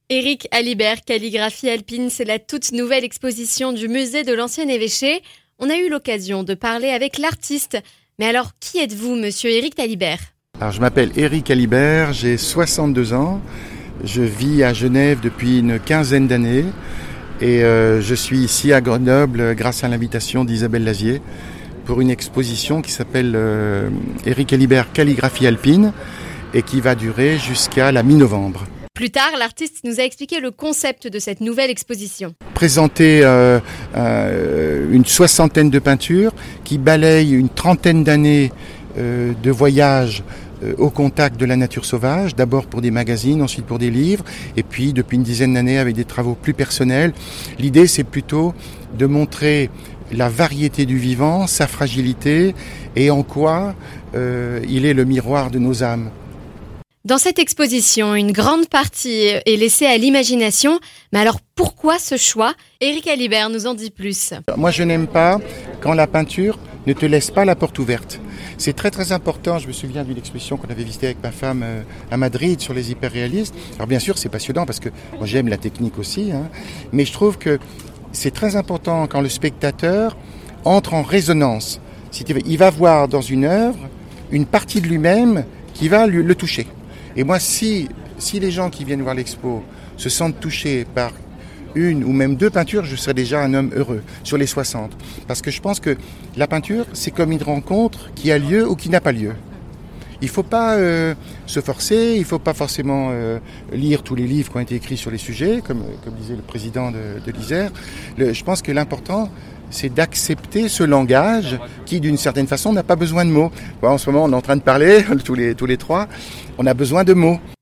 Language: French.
Éric Alibert, Calligraphie alpine, c'est la toute nouvelle exposition du musée de l'Ancien Évêché. On a eu l'occasion de parler avec l'artiste. Mais alors, qui êtes-vous, monsieur Éric Alibert ? Alors, je m'appelle Éric Alibert, j'ai 62 ans. Je vis à Genève depuis une quinzaine d'années. Et je suis ici à Grenoble grâce à l'invitation d'Isabelle Lazier pour une exposition qui s'appelle Éric Alibert, Calligraphie alpine et qui va durer jusqu'à la mi-novembre. Plus tard, l'artiste nous a expliqué le concept de cette nouvelle exposition. Présenter une soixantaine de peintures qui balayent une trentaine d'années de voyage au contact de la nature sauvage, d'abord pour des magazines, ensuite pour des livres, et puis depuis une dizaine d'années avec des travaux plus personnels. L'idée, c'est plutôt de montrer la variété du vivant, sa fragilité, et en quoi il est le miroir de nos âmes. Dans cette exposition, une grande partie est laissée à l'imagination. Mais alors, pourquoi ce choix ? Éric Alibert nous en dit plus. Moi, je n'aime pas quand la peinture ne te laisse pas la porte ouverte. C'est très très important. Je me souviens d'une exposition qu'on avait visitée avec ma femme à Madrid sur les hyperréalistes. Alors bien sûr, c'est passionnant parce que moi j'aime la technique aussi, mais je trouve que c'est très important quand le spectateur entre en résonance. Il va voir dans une œuvre une partie de lui-même qui va le toucher. Et moi, si les gens qui viennent voir l'expo se sentent touchés par une ou même deux peintures, je serais déjà un homme heureux sur les 60. Parce que je pense que la peinture, c'est comme une rencontre qui a lieu ou qui n'a pas lieu. Il ne faut pas se forcer, il ne faut pas forcément lire tous les livres qui ont été écrits sur les sujets, comme disait le président de l'Isère. Je pense que l'important, c'est d'accepter ce langage qui, d'une certaine façon, n'a pas besoin de mots. Bon, en ce moment, on est en train de parler, tous les trois, on a besoin de mots.